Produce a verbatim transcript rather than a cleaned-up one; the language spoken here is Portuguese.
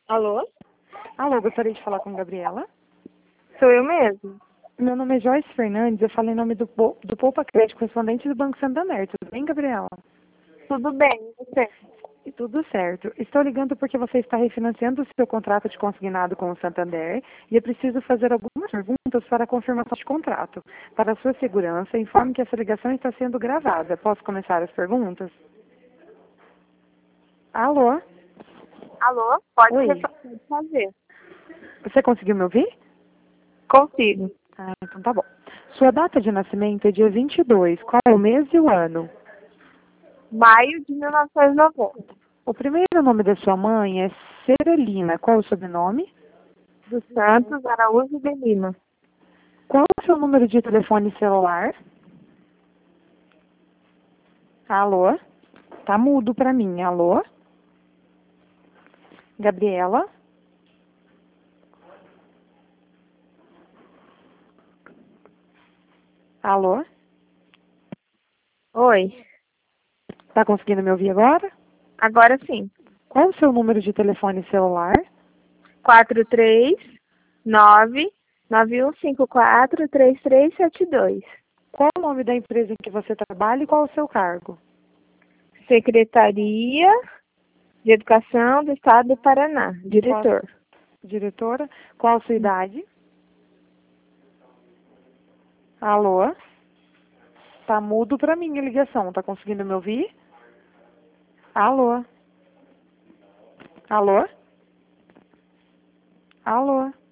Alô? Alô, gostaria de falar com a Gabriela. Sou eu mesmo. Meu nome é Joyce Fernandes, eu falo em nome do, Pou- do Poupa Crédito, correspondente do Banco Santander. Tudo bem, Gabriela? Tudo bem, e você? E tudo certo. Estou ligando porque você está refinanciando o seu contrato de consignado com o Santander e eu preciso fazer algumas perguntas para a confirmação de contrato. Para a sua segurança, informe que essa ligação está sendo gravada. Posso começar as perguntas? Alô? Alô? Pode Oi. refa- pode fazer. Você conseguiu me ouvir? Consigo. Ah, então tá bom. Sua data de nascimento é dia vinte e dois. Qual é o mês e o ano? Maio de mil novecentos e noventa. O primeiro nome da sua mãe é Serelina. Qual o sobrenome? Dos Santos, Araújo de Lima. Qual o seu número de telefone celular? Alô? Tá mudo pra mim. Alô? Gabriela? Alô? Oi. Tá conseguindo me ouvir agora? Agora sim. Qual o seu número de telefone celular? quatro três nove nove um cinco quatro três três sete dois. Qual o nome da empresa em que você trabalha e qual o seu cargo? Secretaria de Educação do Estado do Paraná. Diretor. Diretora? Qual a sua idade? Alô? Tá mudo pra mim a ligação. Tá conseguindo me ouvir? Alô? Alô? Alô?